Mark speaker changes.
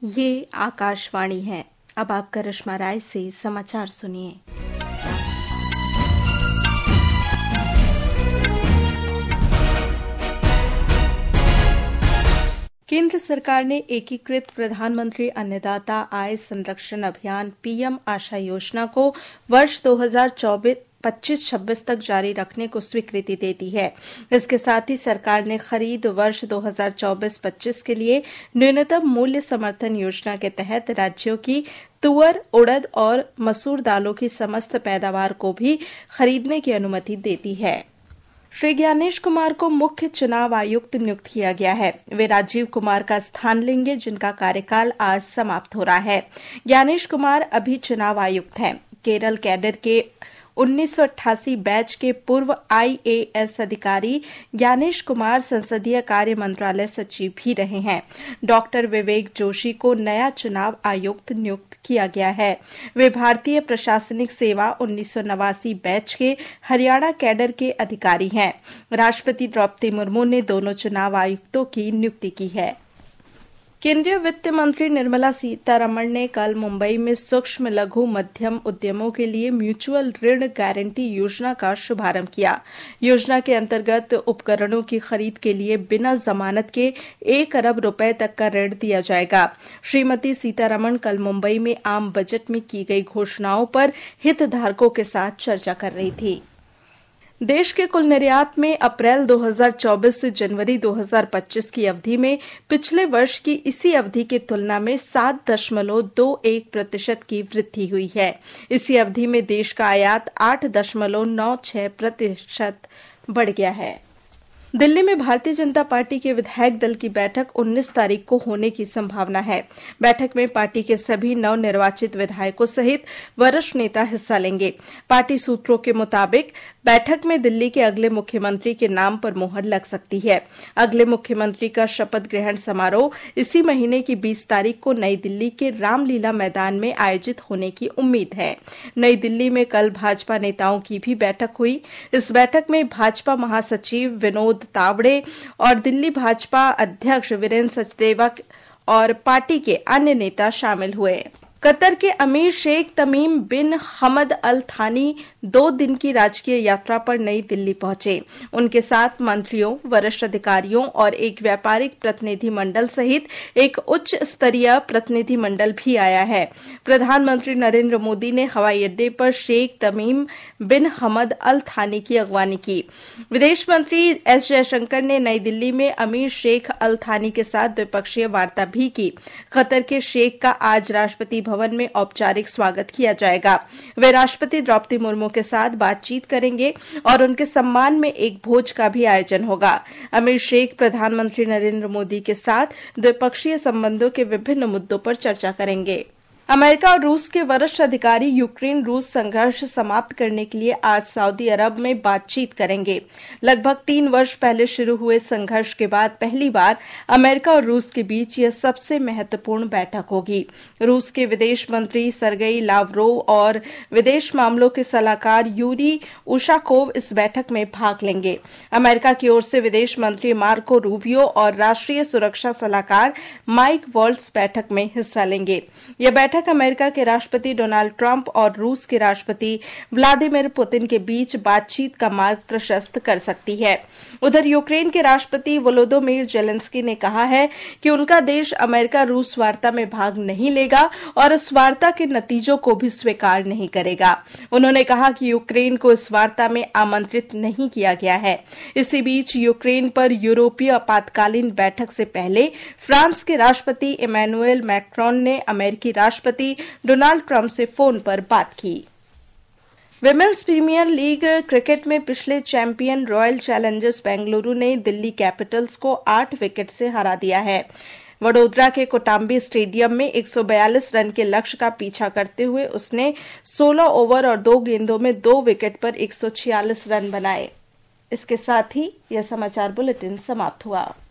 Speaker 1: ये आकाशवाणी है। अब आप करिश्मा राय से समाचार सुनिए। केंद्र सरकार ने एकीकृत प्रधानमंत्री अन्नदाता आय संरक्षण अभियान पीएम आशा योजना को वर्ष 2025-26 तक जारी रखने को स्वीकृति दे दी है। इसके साथ ही सरकार ने खरीद वर्ष 2024-25 के लिए न्यूनतम मूल्य समर्थन योजना के तहत राज्यों की तुअर, उड़द और मसूर दालों की समस्त पैदावार को भी खरीदने की अनुमति दे दी है। श्री ज्ञानेश कुमार को मुख्य चुनाव आयुक्त नियुक्त किया गया है। वे राजीव कुमार का स्थान लेंगे, जिनका कार्यकाल आज समाप्त हो रहा है। ज्ञानेश कुमार अभी चुनाव आयुक्त हैं। केरल कैडर के 1988 बैच के पूर्व आईएएस अधिकारी ज्ञानेश कुमार संसदीय कार्य मंत्रालय सचिव भी रहे हैं। डॉक्टर विवेक जोशी को नया चुनाव आयुक्त नियुक्त किया गया है। वे भारतीय प्रशासनिक सेवा 1989 बैच के हरियाणा कैडर के अधिकारी हैं। राष्ट्रपति द्रौपदी मुर्मू ने दोनों चुनाव आयुक्तों की नियुक्ति की है। केंद्रीय वित्त मंत्री निर्मला सीतारमण ने कल मुंबई में सूक्ष्म लघु मध्यम उद्यमों के लिए म्यूचुअल ऋण गारंटी योजना का शुभारंभ किया। योजना के अंतर्गत उपकरणों की खरीद के लिए बिना जमानत के 1 अरब रुपए तक का ऋण दिया जाएगा। श्रीमती सीतारमण कल मुंबई में आम बजट में की गई घोषणाओं पर हितधारकों के साथ चर्चा कर रही थी। देश के कुल निर्यात में अप्रैल 2024 से जनवरी 2025 की अवधि में पिछले वर्ष की इसी अवधि की तुलना में 7.21% की वृद्धि हुई है। इसी अवधि में देश का आयात 8.96% बढ़ गया है। दिल्ली में भारतीय जनता पार्टी के विधायक दल की बैठक 19 तारीख को होने की संभावना है। बैठक में पार्टी के सभी नवनिर्वाचित विधायकों सहित वरिष्ठ नेता हिस्सा लेंगे। पार्टी सूत्रों के मुताबिक बैठक में दिल्ली के अगले मुख्यमंत्री के नाम पर मुहर लग सकती है। अगले मुख्यमंत्री का शपथ ग्रहण समारोह इसी महीने की 20 तारीख को नई दिल्ली के रामलीला मैदान में आयोजित होने की उम्मीद है। नई दिल्ली में कल भाजपा नेताओं की भी बैठक हुई। इस बैठक में भाजपा महासचिव विनोद तावड़े और दिल्ली भाजपा अध्यक्ष वीरेंद्र सचदेवा और पार्टी के अन्य नेता शामिल हुए। कतर के अमीर शेख तमीम बिन हमद अल थानी 2 दिन की राजकीय यात्रा पर नई दिल्ली पहुंचे। उनके साथ मंत्रियों, वरिष्ठ अधिकारियों और एक व्यापारिक प्रतिनिधि मंडल सहित एक उच्च स्तरीय प्रतिनिधि मंडल भी आया है। प्रधानमंत्री नरेंद्र मोदी ने हवाई अड्डे पर शेख तमीम बिन हमद अल थानी की अगवानी की। विदेश मंत्री एस जयशंकर ने नई दिल्ली में अमीर शेख अल थानी के साथ द्विपक्षीय वार्ता भी की। कतर के शेख का आज राष्ट्रपति भवन में औपचारिक स्वागत किया जाएगा। वे राष्ट्रपति द्रौपदी मुर्मू के साथ बातचीत करेंगे और उनके सम्मान में एक भोज का भी आयोजन होगा। अमीर शेख प्रधानमंत्री नरेंद्र मोदी के साथ द्विपक्षीय संबंधों के विभिन्न मुद्दों पर चर्चा करेंगे। अमेरिका और रूस के वरिष्ठ अधिकारी यूक्रेन रूस संघर्ष समाप्त करने के लिए आज सऊदी अरब में बातचीत करेंगे। लगभग 3 वर्ष पहले शुरू हुए संघर्ष के बाद पहली बार अमेरिका और रूस के बीच यह सबसे महत्वपूर्ण बैठक होगी। रूस के विदेश मंत्री सरगेई लावरोव और विदेश मामलों के सलाहकार यूरी उशाकोव इस बैठक में भाग लेंगे। अमेरिका की ओर से विदेश मंत्री मार्को रूबियो और राष्ट्रीय सुरक्षा सलाहकार माइक वॉल्ट्ज बैठक में हिस्सा लेंगे। यह बैठक अमेरिका के राष्ट्रपति डोनाल्ड ट्रंप और रूस के राष्ट्रपति व्लादिमीर पुतिन के बीच बातचीत का मार्ग प्रशस्त कर सकती है। उधर यूक्रेन के राष्ट्रपति वोलोदोमिर जेलेंस्की ने कहा है कि उनका देश अमेरिका रूस वार्ता में भाग नहीं लेगा और इस वार्ता के नतीजों को भी स्वीकार नहीं करेगा। उन्होंने कहा कि यूक्रेन को इस वार्ता में आमंत्रित नहीं किया गया है। इसी बीच यूक्रेन पर यूरोपीय आपातकालीन बैठक से पहले फ्रांस के राष्ट्रपति इमैनुएल मैक्रोन ने अमेरिकी राष्ट्रपति डोनाल्ड ट्रंप से फोन पर बात की। विमेंस प्रीमियर लीग क्रिकेट में पिछले चैंपियन रॉयल चैलेंजर्स बेंगलुरु ने दिल्ली कैपिटल्स को 8 विकेट से हरा दिया है। वडोदरा के कोटाम्बी स्टेडियम में 142 रन के लक्ष्य का पीछा करते हुए उसने 16 ओवर और 2 गेंदों में 2 विकेट पर 146 रन बनाए। इसके साथ ही यह समाचार बुलेटिन समाप्त हुआ।